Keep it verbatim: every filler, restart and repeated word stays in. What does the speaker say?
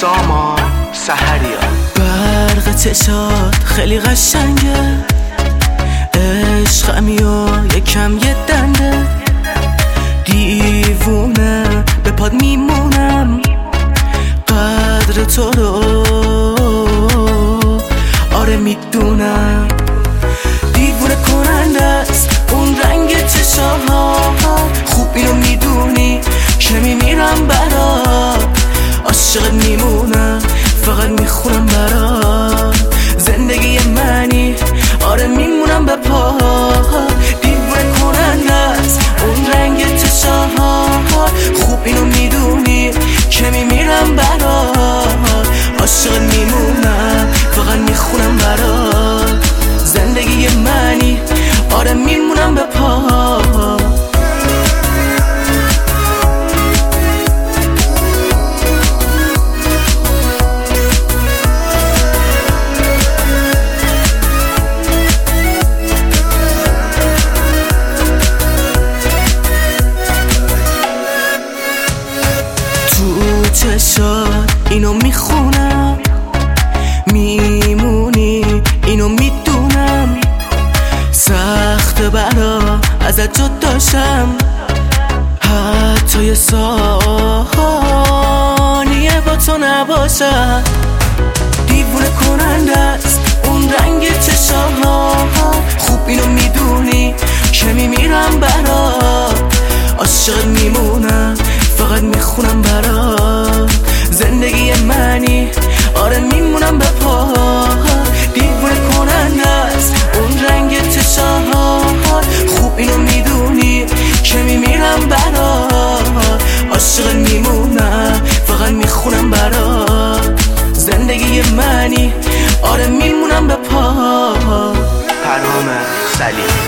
سامان سحریا. برق چشات خیلی قشنگه، عشقمی و یکم یه دنده، دیوونه به پاد میمونم، قدر تو رو آره میدونم. دیوونه کننده است اون رنگ چشاها، خوب اینو میدونی که میمیرم برات، عاشقت میمونم فقط میخونم برات، زندگی منی آره میمونم به پا. دیوونه کننده است اون رنگ چشاها، خوب اینو میدونی که میمیرم برات، عاشقت میمونم فقط میخونم برات، زندگی منی آره میمونم به پا. چشات اینو میخونم، میمونی اینو میدونم، سخت برا ازت جداشم، حتی یه ثانیه با تو نباشم. دیوونه کننده است اون رنگ چشاها، خوب اینو میدونی که میمیرم برات، عاشقت میمونم فقط میخونم برات، زندگی منی آره میمونم به پا. دیوونه کننده است اون رنگ چشاها، خوب اینو میدونی که میمیرم برات، عاشقت میمونم فقط میخونم برات، زندگی منی آره میمونم به پا. پرهام سلیمی.